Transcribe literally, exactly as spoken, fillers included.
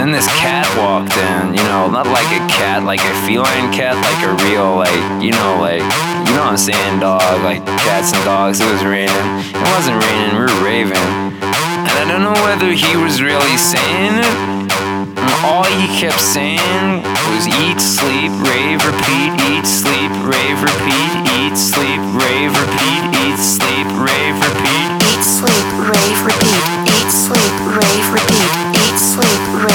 then this cat walked in, you know, not like a cat, like a feline cat, like a real, like, you know, like, you know what I'm saying, dog, like cats and dogs. It was raining. It wasn't raining, we were raving. And I don't know whether he was really saying it. And all he kept saying